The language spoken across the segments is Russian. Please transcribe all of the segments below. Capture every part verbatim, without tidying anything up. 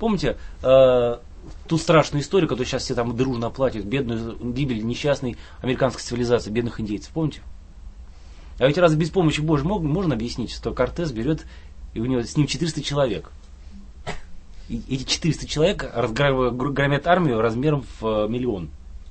Помните э, ту страшную историю, которую сейчас все там дружно оплатят, бедную гибель несчастной американской цивилизации, бедных индейцев, помните? А ведь раз без помощи Божьей мог, можно объяснить, что Кортес берет, и у него с ним четыреста человек. И эти четыреста человек громят армию размером в миллион.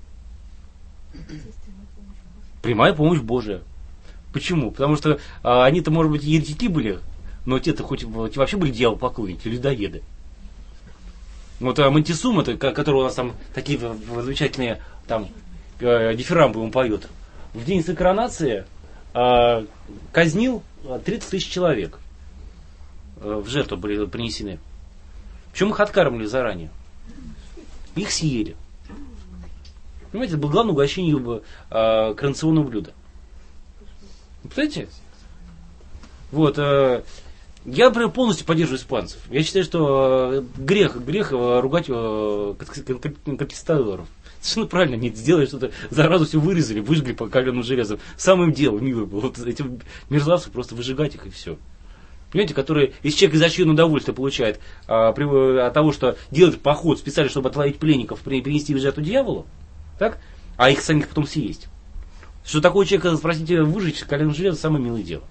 Прямая помощь Божия. Почему? Потому что а, они-то, может быть, еретики были, но те-то хоть те вообще были дьяволопоклонники, людоеды. Вот а, Монтисума, который у нас там такие замечательные там дифирамбы ему поет, в день своей коронации а, казнил тридцать тысяч человек. А, в жертву были принесены. Причем их откармливали заранее. Их съели. Понимаете, это было главное угощение а, коронационного блюда. Представляете? Вот. А, я, например, полностью поддерживаю испанцев. Я считаю, что грех, грех ругать конкистадоров. Совершенно правильно они сделали что-то, заразу все вырезали, выжгли по каленому железу. Самым делом мило было. Вот этим мерзавцев просто выжигать их и все. Понимаете, которые, если человек изощренное удовольствие получает а, при, от того, что делает поход специально, чтобы отловить пленников, принести в жертву дьяволу, так? А их самих потом съесть. Что такого человека, спросите, выжечь коленом железо, самое милое дело.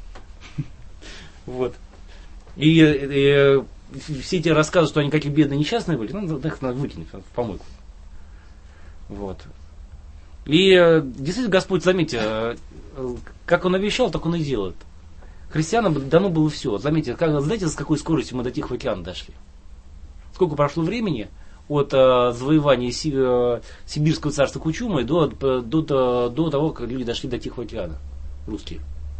Вот. И, и все эти рассказы, что они какие бедные несчастные были, ну, их надо выкинуть в помойку. Вот. И действительно, Господь, заметьте, как Он обещал, так Он и делает. Христианам дано было все. Заметьте, как, знаете, с какой скоростью мы до Тихого океана дошли? Сколько прошло времени от э, завоевания Си, э, Сибирского царства Кучумы до, до, до, до того, как люди дошли до Тихого океана, русские.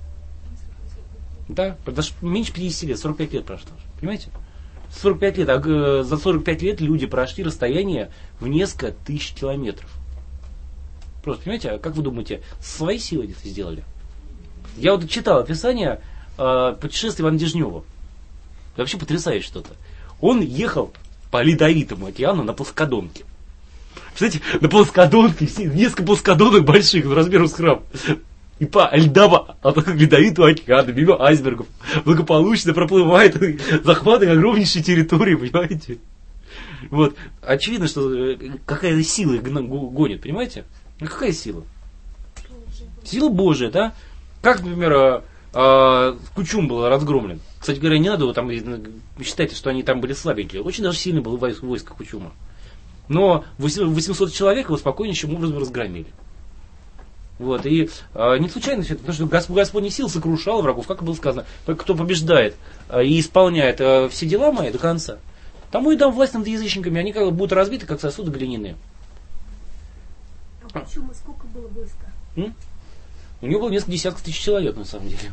Да, меньше пятидесяти лет, сорок пять лет прошло. Понимаете? сорок пять лет, а э, за сорок пять лет люди прошли расстояние в несколько тысяч километров. Просто, понимаете, а как вы думаете, свои силы это сделали? Я вот читал описание э, путешествия Ивана Дежнева. Это вообще потрясающе что-то. Он ехал по Ледовитому океану на плоскодонке. Представляете, на плоскодонке, несколько плоскодонок больших, размером с храм. И по льдам Ледовитого океана, мимо айсбергов, благополучно проплывает, захватывает огромнейшие территории, понимаете? Вот. Очевидно, что какая-то сила их гонит, понимаете? Какая сила? Сила Божия, да? Как, например, Кучум был разгромлен. Кстати говоря, не надо там считать, что они там были слабенькие. Очень даже сильно было войско Кучума. Но восемьсот человек его спокойнейшим образом разгромили. Вот. И а, не случайно все это, потому что Господь, Господь сил сокрушал врагов, как было сказано. Кто побеждает а, и исполняет а, все дела мои до конца, тому и дам власть над язычниками, они как бы будут разбиты, как сосуды глиняные. А почему? Сколько было войска? М? У него было несколько десятков тысяч человек, на самом деле.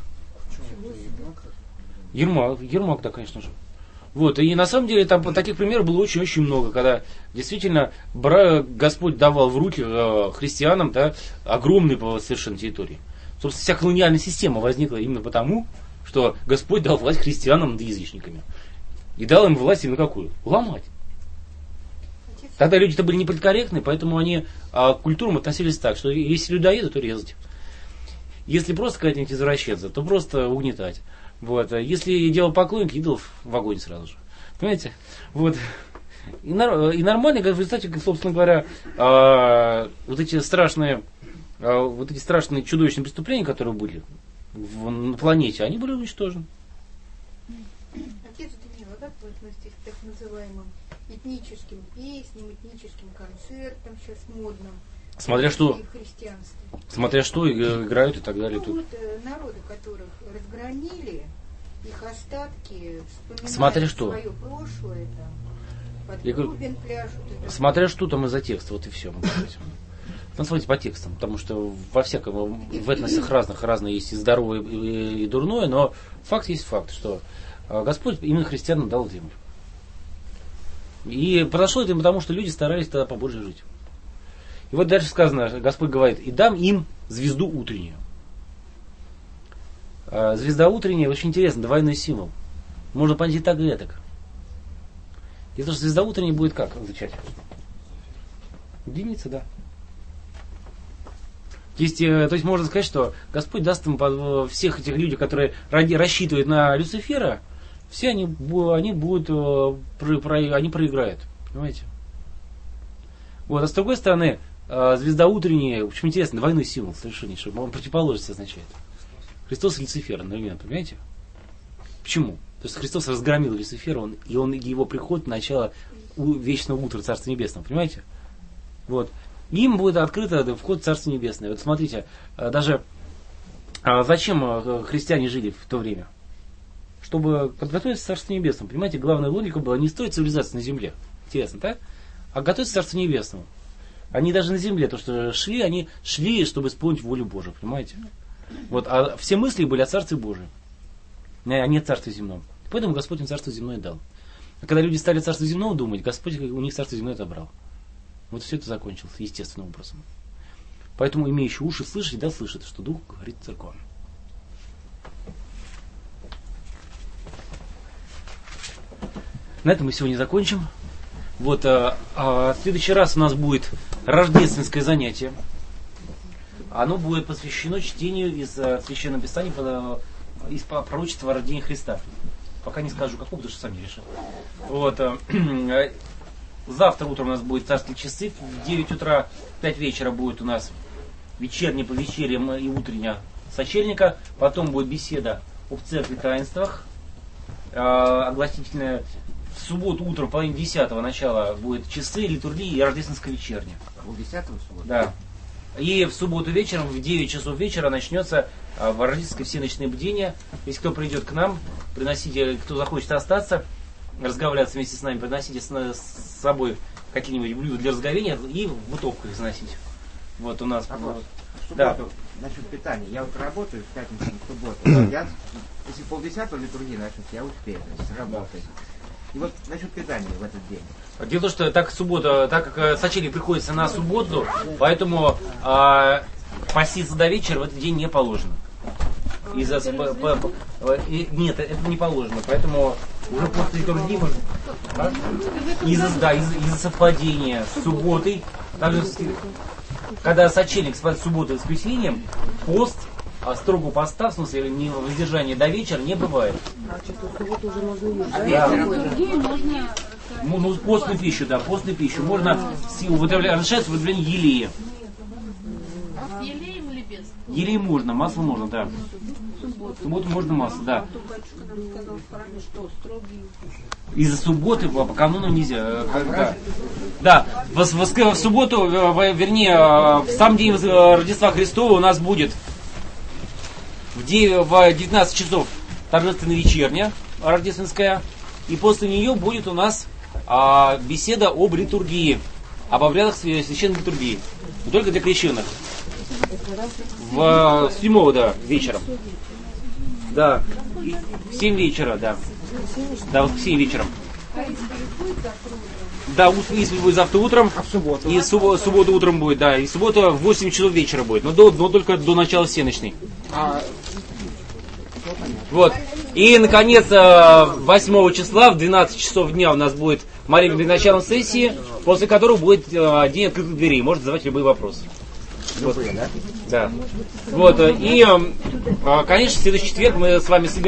Ермак, Ермак, да, конечно же. Вот, и на самом деле там таких примеров было очень-очень много, когда действительно Господь давал в руки э, христианам, да, огромные совершенно территории. Собственно, вся колониальная система возникла именно потому, что Господь дал власть христианам над язычниками. И дал им власть именно какую? Ломать. Тогда люди-то были неполиткорректны, поэтому они а, к культурам относились так, что если людоеды, то резать. Если просто какая-нибудь извращенца, то просто угнетать. Вот. Если делал поклонник, идолов в огонь сразу же. Понимаете? Вот. И, и нормально, в результате, собственно говоря, а, вот эти страшные, а, вот эти страшные чудовищные преступления, которые были в, на планете, они были уничтожены. Отец Данила, как вы относитесь к так называемым этническим песням, этническим концертам, сейчас модным? Смотря что, смотря что играют и так далее. Ну, тут. Вот народы, которых разгромили, их остатки вспоминают смотря что. свое прошлое, там, под бубен пляшут. Смотря что там из-за текста, вот и все. Ну, смотрите по текстам, потому что во всяком, в этносах разных, разное есть и здоровое, и, и дурное, но факт есть факт, что Господь именно христианам дал землю. И произошло это потому, что люди старались тогда побольше жить. И вот дальше сказано, Господь говорит, и дам им звезду утреннюю. А, звезда утренняя, очень интересно, двойной символ. Можно понять и так, и так. И то, что звезда утренняя будет как означать? Единица, да. То есть, то есть можно сказать, что Господь даст им всех этих людей, которые рассчитывают на Люцифера, все они, они будут, они проиграют, понимаете? Вот, а с другой стороны, звезда утренняя, в общем, интересно, двойной символ совершеннейший, он противоположность означает. Христос и Люцифер одновременно, понимаете? Почему? То есть Христос разгромил Люцифера, он, и он, его приход начало вечного утра Царства Небесного, понимаете? Вот. Им будет открыто вход в Царство Небесное. Вот смотрите, даже зачем христиане жили в то время? Чтобы подготовиться к Царству Небесному. Понимаете, главная логика была не строить цивилизацию на земле. Интересно, так? А готовиться к Царству Небесному. Они даже на земле, то что шли, они шли, чтобы исполнить волю Божию, понимаете? Вот, а все мысли были о Царстве Божьем, а не о Царстве Земном. Поэтому Господь им Царство Земное дал. А когда люди стали Царство Земного думать, Господь у них Царство Земное отобрал. Вот все это закончилось естественным образом. Поэтому имеющие уши слышать, да слышат, что Дух говорит церковь. На этом мы сегодня закончим. Вот, а, а, в следующий раз у нас будет рождественское занятие. Оно будет посвящено чтению из а, Священного Писания из пророчества о рождении Христа. Пока не скажу какого, потому что сам не решил. Вот, а, завтра утром у нас будет царские часы. В девять утра, в пять вечера будет у нас вечерняя по вечерям и утренняя сочельника. Потом будет беседа об церкви таинствах. А, огласительная. В субботу утром, половине десятого начала будет часы, литургии и рождественская вечерня. В десятого субботу? Да. И в субботу вечером, в девять часов вечера начнется а, рождественское всеночное бдение. Если кто придет к нам, приносите, кто захочет остаться, разговариваться вместе с нами, приносите с, с собой какие-нибудь блюда для разговения и в бутылку их заносите. Вот у нас. Вопрос. В субботу, Да. Насчет питания. Я вот работаю в пятницу, в субботу. Я, если полдесятого литургии начнется, я успею, то есть работать. И вот насчет питания в этот день. Дело в том, что так суббота, так как сочельник приходится на субботу, поэтому э, поститься до вечера в этот день не положено. Из-за, по, по, по, и, нет, это не положено, поэтому уже после литургии можно. А? Из-за, да, из, из-за совпадения с субботой, также, когда сочельник спать субботой с воскресеньем, пост, а строго поста, в смысле не воздержание до вечера, не бывает. Да. Ну, ну, постную пищу, да, постную пищу. Можно разрешается употребление елея. С елеем или без? Елей можно, масло можно, да. В субботу можно масло, да. Из-за субботы по канону нельзя. Да, да. В, в, в субботу, вернее, в сам день Рождества Христова у нас будет в девятнадцать часов торжественная вечерня рождественская. И после нее будет у нас а, беседа об литургии, об обрядах священной литургии. Но только для крещенных. В седьмого, да, вечером. Да. В семь вечера, да. Да, в семь вечером. Да, исповедь будет завтра утром. А в субботу? И субботу, субботу утром будет, да. И суббота в восемь часов вечера будет. Но, до, но только до начала всеночной. А... Вот. И, наконец, восьмого числа в двенадцать часов дня у нас будет молитва перед началом сессии, после которого будет день открытых дверей. Можете задавать любые вопросы. Любые, вот. Да? Да. Вот. И, конечно, в следующий четверг мы с вами собираемся.